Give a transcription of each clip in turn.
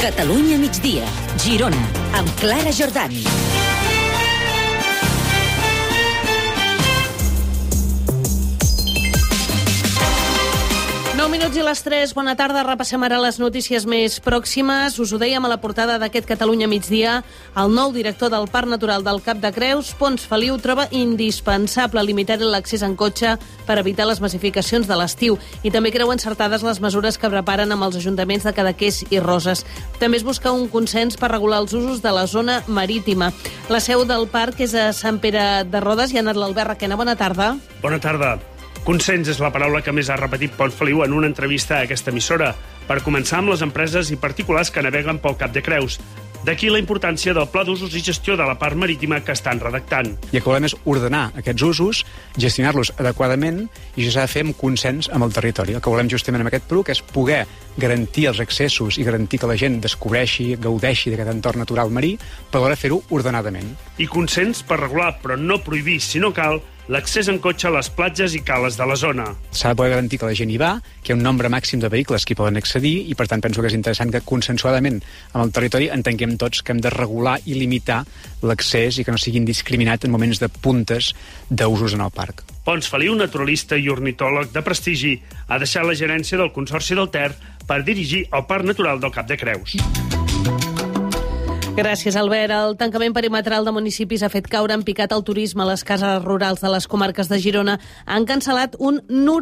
Catalunya migdia, Girona, amb Clara Jordán. 9 minuts i les 3. Bona tarda. Repassem ara les notícies més pròximes. Us ho dèiem a la portada d'aquest Catalunya migdia. El nou director del Parc Natural del Cap de Creus, Pons Feliu, troba indispensable limitar l'accés en cotxe per evitar les massificacions de l'estiu. I també creu encertades les mesures que preparen amb els ajuntaments de Cadaqués i Roses. També es busca un consens per regular els usos de la zona marítima. La seu del parc és a Sant Pere de Rodes. I ha anat l'Albert Requena. Bona tarda. Bona tarda. Consens és la paraula que més ha repetit Pons Feliu en una entrevista a aquesta emissora, per començar amb les empreses i particulars que naveguen pel Cap de Creus. D'aquí la importància del pla d'usos i gestió de la part marítima que estan redactant. I el que volem és ordenar aquests usos, gestionar-los adequadament, i això s'ha de fer amb consens amb el territori. El que volem justament amb aquest PRUC és poder garantir els accessos i garantir que la gent descobreixi, gaudeixi d'aquest entorn natural marí, però alhora fer-ho ordenadament. I consens per regular, però no prohibir, si no cal, l'accés en cotxe a les platges i cales de la zona. S'ha de poder garantir que la gent hi va, que hi ha un nombre màxim de vehicles que hi poden accedir, i per tant penso que és interessant que consensuadament amb el territori entenguem tots que hem de regular i limitar l'accés i que no sigui indiscriminat en moments de puntes d'usos en el parc. Pons Feliu, naturalista i ornitòleg de prestigi, ha deixat la gerència del Consorci del Ter per dirigir el Parc Natural del Cap de Creus. Gràcies, Albert. El tancament perimetral de municipis ha fet caure en picat el turisme. Les cases rurals de les comarques de Girona han cancel·lat un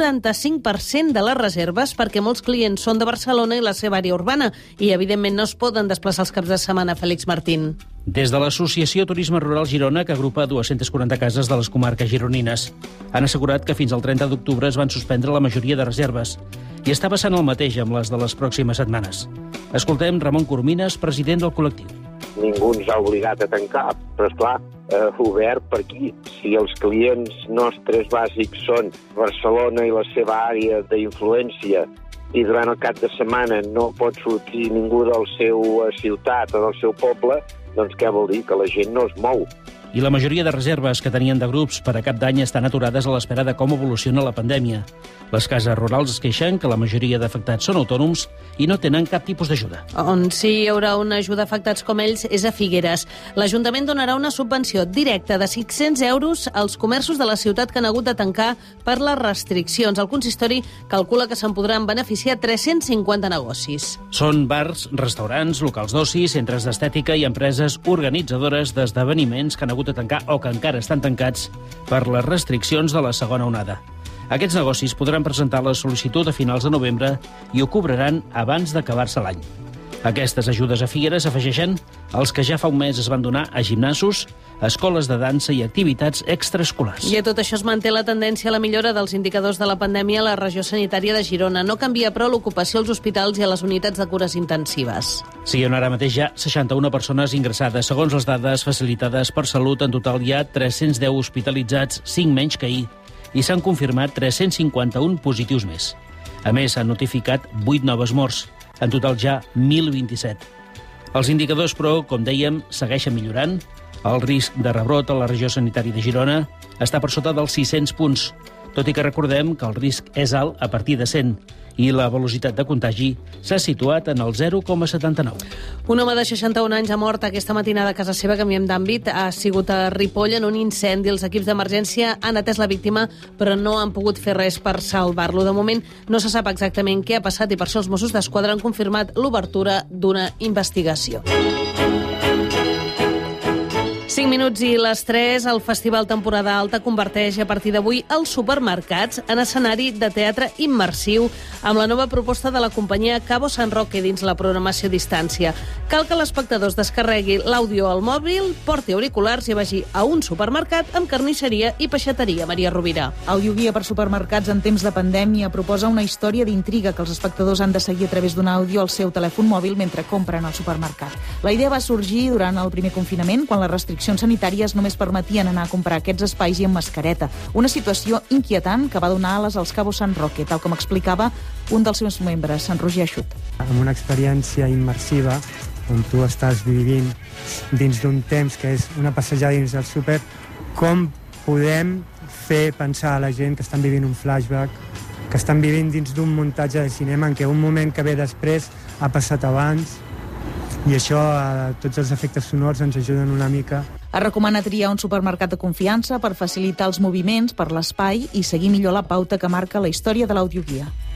95% de les reserves perquè molts clients són de Barcelona i la seva àrea urbana i, evidentment, no es poden desplaçar els caps de setmana. Félix Martín. Des de l'Associació Turisme Rural Girona, que agrupa 240 cases de les comarques gironines, han assegurat que fins al 30 d'octubre es van suspendre la majoria de reserves. I està passant el mateix amb les de les pròximes setmanes. Escoltem Ramon Coromines, president del col·lectiu. Ningú ens ha obligat a tancar, però esclar, obert per aquí. Si els clients nostres bàsics són Barcelona i la seva àrea d'influència i durant el cap de setmana no pot sortir ningú del seu ciutat o del seu poble, doncs què vol dir? Que la gent no es mou. I la majoria de reserves que tenien de grups per a cap d'any estan aturades a l'espera de com evoluciona la pandèmia. Les cases rurals es queixen que la majoria d'afectats són autònoms i no tenen cap tipus d'ajuda. On sí hi haurà una ajuda a afectats com ells és a Figueres. L'Ajuntament donarà una subvenció directa de 500 euros als comerços de la ciutat que han hagut de tancar per les restriccions. El consistori calcula que se'n podran beneficiar 350 negocis. Són bars, restaurants, locals d'oci, centres d'estètica i empreses organitzadores d'esdeveniments que han hagut de tancar o que encara estan tancats per les restriccions de la segona onada. Aquests negocis podran presentar la sol·licitud a finals de novembre i ho cobraran abans d'acabar-se l'any. Aquestes ajudes a Figueres afegeixen els que ja fa un mes es van donar a gimnasos, escoles de dansa i activitats extraescolars. I a tot això es manté la tendència a la millora dels indicadors de la pandèmia a la regió sanitària de Girona. No canvia, però, l'ocupació als hospitals i a les unitats de cures intensives. Sí, on ara mateix hi ha 61 persones ingressades. Segons les dades facilitades per Salut, en total hi ha 310 hospitalitzats, 5 menys que ahir, i s'han confirmat 351 positius més. A més, s'han notificat 8 noves morts. En total ja 1.027. Els indicadors, però, com dèiem, segueixen millorant. El risc de rebrot a la regió sanitària de Girona està per sota dels 600 punts, tot i que recordem que el risc és alt a partir de 100 i la velocitat de contagi s'ha situat en el 0,79. Un home de 61 anys ha mort aquesta matinada a casa seva, canviem d'àmbit. Ha sigut a Ripoll en un incendi. Els equips d'emergència han atès la víctima, però no han pogut fer res per salvar-lo. De moment no se sap exactament què ha passat i per això els Mossos d'Esquadra han confirmat l'obertura d'una investigació. 5 minuts i les 3, el Festival Temporada Alta converteix a partir d'avui els supermercats en escenari de teatre immersiu amb la nova proposta de la companyia Cabo San Roque dins la programació a distància. Cal que l'espectador es descarregui l'àudio al mòbil, porti auriculars i vagi a un supermercat amb carnisseria i peixateria. Maria Rovira. Audioguia per supermercats en temps de pandèmia proposa una història d'intriga que els espectadors han de seguir a través d'un àudio al seu telèfon mòbil mentre compren al supermercat. La idea va sorgir durant el primer confinament, quan les restriccions sanitàries només permetien anar a comprar aquests espais i amb mascareta. Una situació inquietant que va donar ales als Cabo San Roque, tal com explicava un dels seus membres, en Roger Eixut. Amb una experiència immersiva on tu estàs vivint dins d'un temps que és una passejada dins del súper, com podem fer pensar a la gent que estan vivint un flashback, que estan vivint dins d'un muntatge de cinema en què un moment que ve després ha passat abans i això, tots els efectes sonors ens ajuden una mica. Es recomana triar un supermercat de confiança per facilitar els moviments per l'espai i seguir millor la pauta que marca la història de l'audioguia.